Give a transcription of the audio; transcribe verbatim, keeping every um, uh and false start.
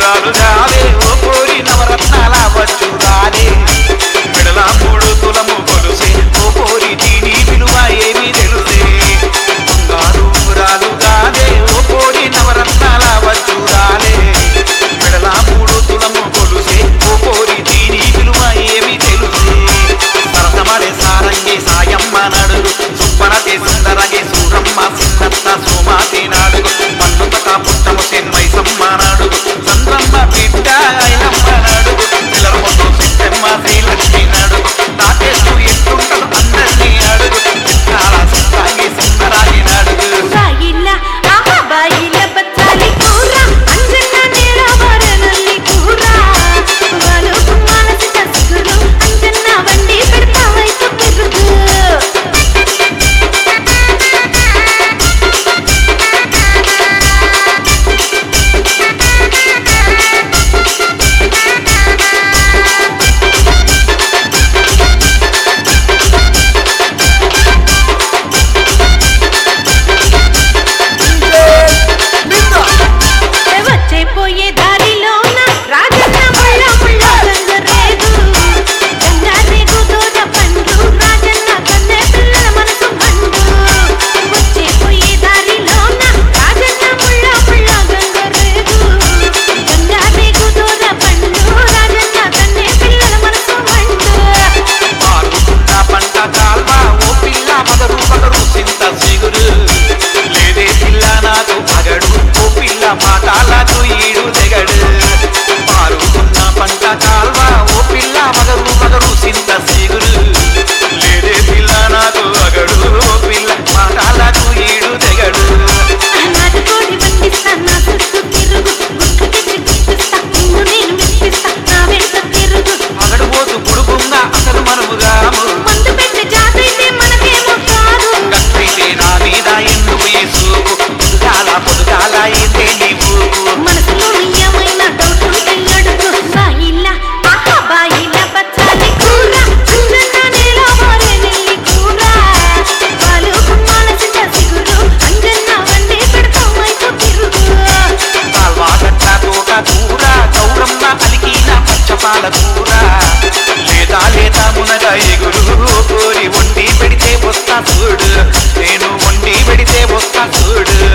ఉంగరాలు రావే ఓ కోరి నవరత్నాల వచ్చురాలే మెడల మూడు తులము కొలుసే ఓ కోరి దీని విలువ ఏమి తెలుసే బంగారు ఉంగరాలు రావే ఓ కోరి నవరత్నాల వచ్చురాలే మెడల మూడు తులము కొలుసే ఓ కోరి దీని విలువ ఏమి తెలుసే సరసమడే సారంగి సాయమ్మ నడుగు సుబ్బనతే సుందరగే సూరమ్మ సిన్నత్త సోమాతి నాడుగు మన్నుతక పుట్టము సెన్మైసమ్మ నాడుగు చంద్రమ్మ బిడ్డ ఐలమ్మ నాడుగు పిల్లరమొద్దు సిట్టమ్మ శ్రీలక్ష్మి నాడుగు నాకేస్తూ ఎట్టుంటదు అందరినీ అడుగు చిత్రాల సుందరంగి సుందరాగి నాడుగు మాటాలకు ఈడు తెగడు పారుతున్న పంట కాల్వ ఓ పిల్ల మగరు మగరు సింత సిగురు లేదే పిల్ల నాకు అగడు ఓ పిల్ల మాటాలకు ఈడు తెగడు అగడు పోతు పొడుగుందా అసలు మనముగాము గట్టయితే నా మీద ఎందుకు ఈ సూపు పొదుగాల పొదుగాల అయితే నీవు మనసులో నియమైన డౌటుంటే అడుగు బాయిల ఆహా బాయిల పచ్చాలి కూర అంజన్న నేల మారే నెల్లి కూర పాలు కుమ్మాల చింత సిగురు అంజన్న వండి పెడతామైతో తిరుగు కాల్వా గట్ట తోట కూర గౌరమ్మ అలికిన పచ్చపాల కూర లేదా లేదా మునగ ఎగురు కోరి వండి పెడితే వస్తా చూడు నేను వండి పెడితే వస్తా చూడు